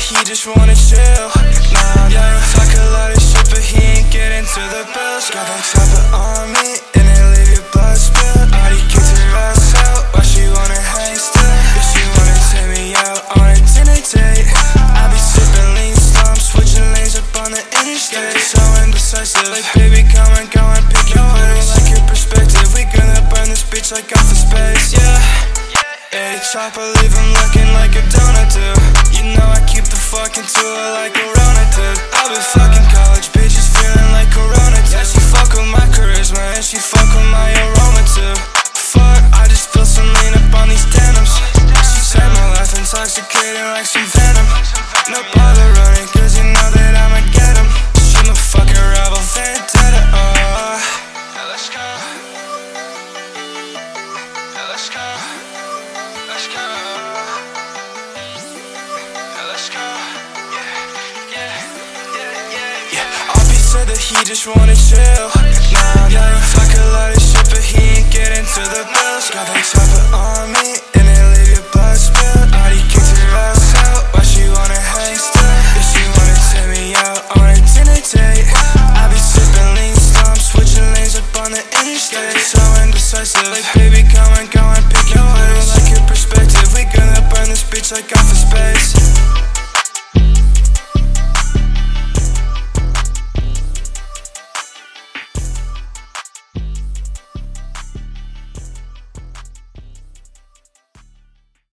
he just wanna chill. Nah, yeah, talk a lot of shit, but he ain't get into the bills. Got that chopper on me, and they leave your blood spilled. Already kicked her ass out, why she wanna hang still? If she wanna take me out on a dinner date, I be sipping lean slump, switching lanes up on the interstate. So indecisive, like baby, come and go and pick your place. Like your perspective, we gonna burn this bitch like Office Space, yeah. Hey, chopper, leave him looking like a donut, dude. You know I keep the fucking tour like a Rona, dude. I've been fucking college bitches feeling like Corona, dude. Yeah, she fuck with my charisma and she fuck with my aroma, too. Fuck, I just spilled some lean up on these denims. She said my life intoxicating like some venom. No bother running, cause you know that I'ma get him. She my fucking rebel vendetta, oh. Let's go. Let's go. Let's go. Let's go. Yeah. Oppie said that he just wanna chill. Nah, yeah, talk a lot of shit, but he ain't get into the bills. Got that chopper on me, and they leave your blood spilled. Already kicked her ass out, why she wanna hang still? If she wanna take me out on a dinner date, I be sipping lean slump, switching lanes up on the interstate. So indecisive, like baby, come and go and pick your place. Like your perspective, we gonna burn this bitch like Office